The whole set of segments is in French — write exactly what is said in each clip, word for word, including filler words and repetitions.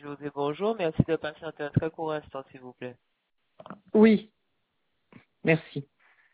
José, bonjour. Merci de patienter un très court instant, s'il vous plaît. Oui, merci.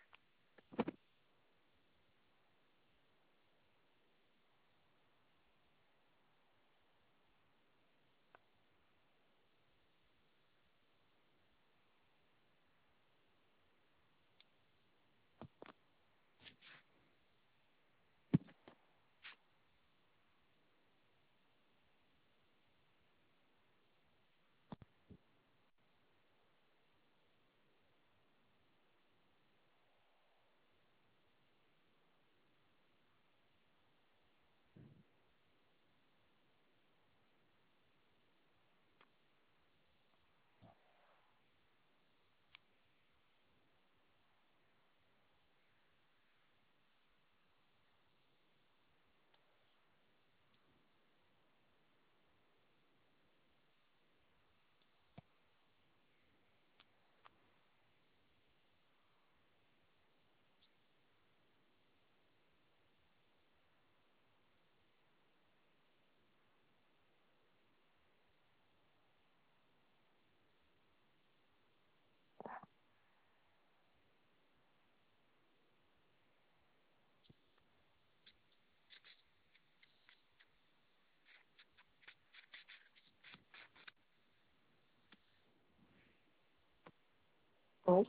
Oui.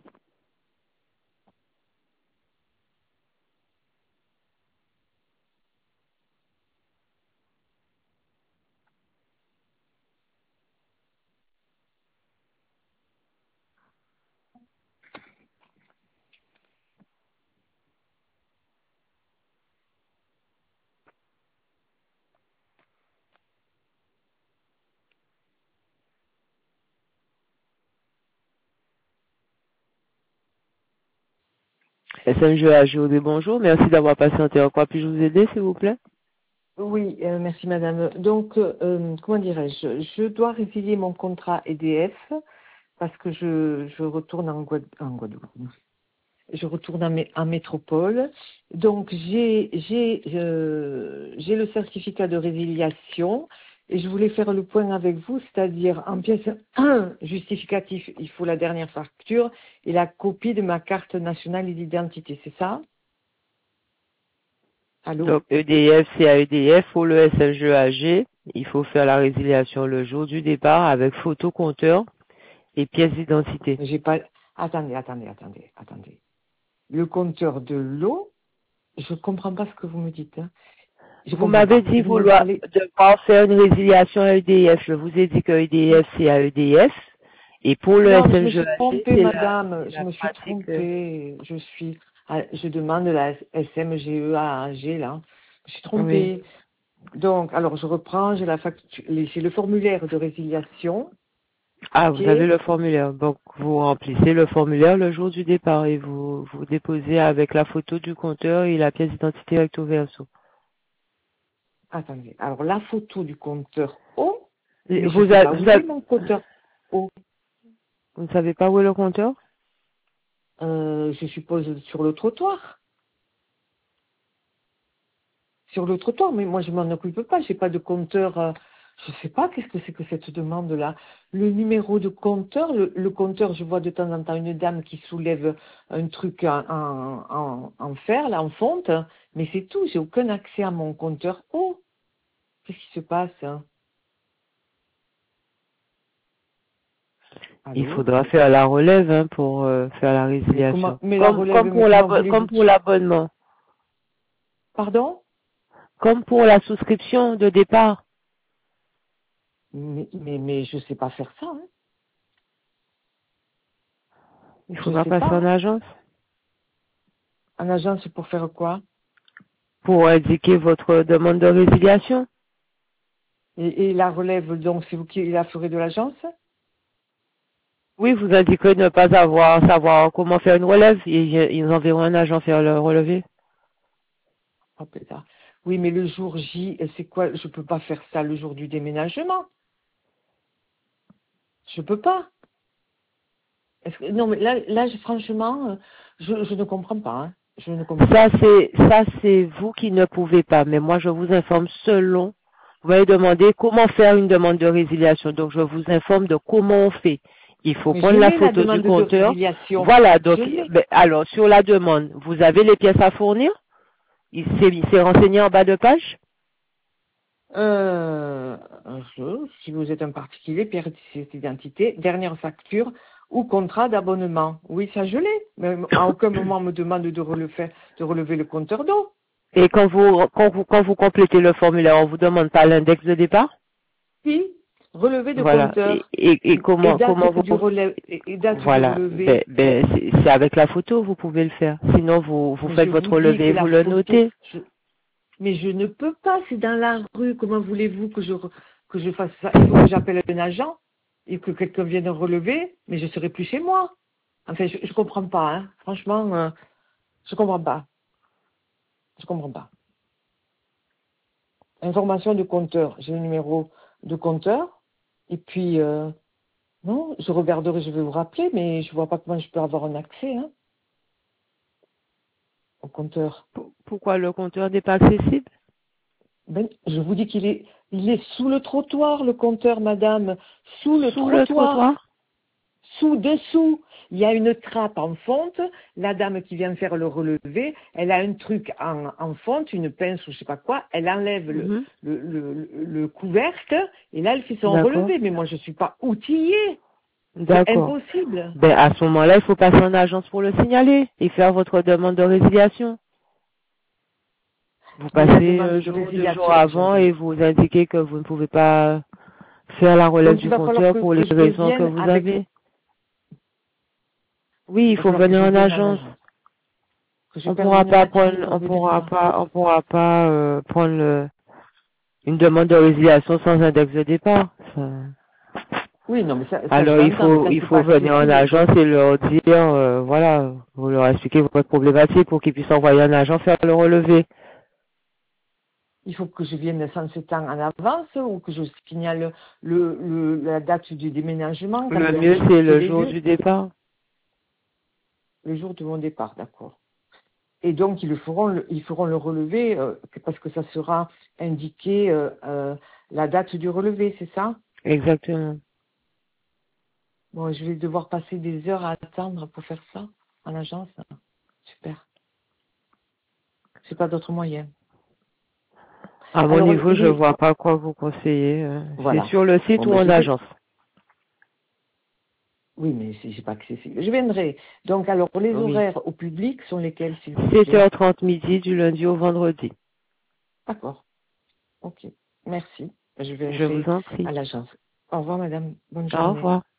S M G A José, bonjour. Merci d'avoir patienté. En quoi puis-je vous aider, s'il vous plaît? Oui, euh, merci madame. Donc, euh, comment dirais-je, je dois résilier mon contrat E D F parce que je, je retourne en, Guad- en Guadeloupe. Je retourne en, mé- en métropole. Donc, j'ai j'ai euh, j'ai le certificat de résiliation et je voulais faire le point avec vous, c'est-à-dire en pièce un justificatif, il faut la dernière facture et la copie de ma carte nationale d'identité, c'est ça? Allô? Donc, E D F, c'est à E D F pour le S M G A G. Il faut faire la résiliation le jour du départ avec photo compteur et pièce d'identité. J'ai pas. Attendez, attendez, attendez, attendez. Le compteur de l'eau, je comprends pas ce que vous me dites. Hein. Je Vous comprends m'avez pas. dit Vous me vouloir parlez. devoir faire une résiliation à E D F. Je vous ai dit que E D F, c'est à E D F. Et pour le Non, je me suis S M G A G, trompée, c'est la, madame. c'est Je la me suis pratique. euh, trompée. Je suis. ah, Je demande la S M G E A G là. Je suis Oui. trompée. Donc, alors je reprends. J'ai la facture. J'ai le formulaire de résiliation. Ah, Ok. vous avez le formulaire. Donc, vous remplissez le formulaire le jour du départ et vous, vous déposez avec la photo du compteur et la pièce d'identité recto verso. Attendez. Alors la photo du compteur eau, Et mais je Vous, sais a- pas vous, où c'est a- mon compteur eau. vous ne savez pas où est le compteur? Euh, je suppose sur le trottoir. Sur le trottoir, mais moi je m'en occupe pas, j'ai pas de compteur, euh, je sais pas qu'est-ce que c'est que cette demande-là. Le numéro de compteur, le, le compteur, je vois de temps en temps une dame qui soulève un truc en, en, en, en fer, là, en fonte, mais c'est tout, j'ai aucun accès à mon compteur. Oh, qu'est-ce qui se passe hein Il Allô? faudra faire la relève hein, pour euh, faire la Mais comment, résiliation. mais la Comme, relève, comme mais pour la, comment voulez-vous comme que pour je... l'abonnement. Pardon? Comme pour la souscription de départ. Mais, mais, mais je sais pas faire ça, hein. Il Je faudra sais passer pas, en hein. agence En agence, pour faire quoi? pour indiquer votre demande de résiliation. Et, et la relève, donc, c'est vous qui la ferez de l'agence? Oui, vous indiquerez ne pas avoir savoir comment faire une relève et ils enverront un agent faire le relevé. Oh, pétard. Oui, mais le jour J, euh, c'est quoi? Je peux pas faire ça le jour du déménagement. Je peux pas. Est-ce que- non, mais là, là, je- franchement, euh, je, je ne comprends pas. Hein. Je ne comprends Ça pas. c'est ça c'est vous qui ne pouvez pas, mais moi je vous informe selon Vous m'avez demandé comment faire une demande de résiliation. Donc, je vous informe de comment on fait. Il faut Mais prendre je la l'ai, la photo du demande de compteur. résiliation. Voilà. Donc, Je l'ai. ben, alors, sur la demande, vous avez les pièces à fournir? Il s'est il s'est renseigné en bas de page? Euh, je- si vous êtes un particulier, pièce d'identité, dernière facture ou contrat d'abonnement. Oui, ça je l'ai. Mais à aucun moment on me demande de relever, de relever le compteur d'eau. Et quand vous, quand vous, quand vous complétez le formulaire, on vous demande pas l'index de départ? Si, relevé de Voilà. Et, compteur. et, et Et comment, date comment vous, du relève, et et date du voilà. Ben, relevé. ben, c'est c'est avec la photo, vous pouvez le faire. Sinon, vous, vous Mais faites je vous votre dis relevé que et vous la le photo, notez. je- mais je ne peux pas, c'est dans la rue. Comment voulez-vous que je, re- que je fasse ça? Il faut que j'appelle un agent et que quelqu'un vienne relever, mais je serai plus chez moi. Enfin, je, je comprends pas, hein. Franchement, euh, je comprends pas. Je comprends pas. Information de compteur. J'ai le numéro de compteur. Et puis, euh, non, je regarderai, je vais vous rappeler, mais je vois pas comment je peux avoir un accès, hein, au compteur. Pourquoi le compteur n'est pas accessible? Ben, je vous dis qu'il est, il est sous le trottoir, le compteur, madame. Sous le Sous le trottoir. trottoir? Sous, dessous, il y a une trappe en fonte. La dame qui vient faire le relevé, elle a un truc en, en fonte, une pince ou je sais pas quoi. Elle enlève le, Mhm. le, le, le- le couvercle et là, elle fait son D'accord. relevé. Mais moi, je suis pas outillée. C'est D'accord. impossible. Ben, à ce moment-là, il faut passer en agence pour le signaler et faire votre demande de résiliation. Vous Mais la passez demande un de jour ou deux jours résiliation, je- avant et vous indiquez que vous ne pouvez pas faire la relève donc il du va falloir compteur que, pour les que je raisons que devienne vous avec, avez. Oui, il il va faut falloir que venir je en vienne à agence. l'agence. Que je On perde pourra une pas matinée prendre, pour on venir. pourra pas, on pourra pas euh, prendre le, une demande de résiliation sans index de départ. Ça- Oui, non, mais ça, ça je Alors il l'entends, mais faut, quand il c'est faut pas venir en accessible, agence et leur dire, euh, voilà, vous leur expliquez votre problématique pour qu'ils puissent envoyer un agent faire le relevé. il faut que je vienne sans ce temps en avance ou que je signale le, le, la date du déménagement quand Le est-ce que mieux je vais c'est quitter le les jour lieux, du départ. le jour de mon départ, d'accord. Et donc ils le feront, le, ils feront le relevé euh, parce que ça sera indiqué euh, euh, la date du relevé, c'est ça? Exactement. Bon, je vais devoir passer des heures à attendre pour faire ça en agence. Super. J'ai pas d'autre moyen. À mon Alors niveau, je les, vois pas quoi vous conseiller. euh, C'est voilà. sur le site Bon, ou ben en je vais. agence. Oui, mais c'est c'est pas accessible. Je viendrai. Donc, alors, les Oui. horaires au public sont lesquels, s'il vous sept plaît? heures trente midi du lundi au vendredi. D'accord. Ok. Merci. Je Je viendrai vous en prie. à l'agence. Au revoir, madame. Bonne Au journée. revoir.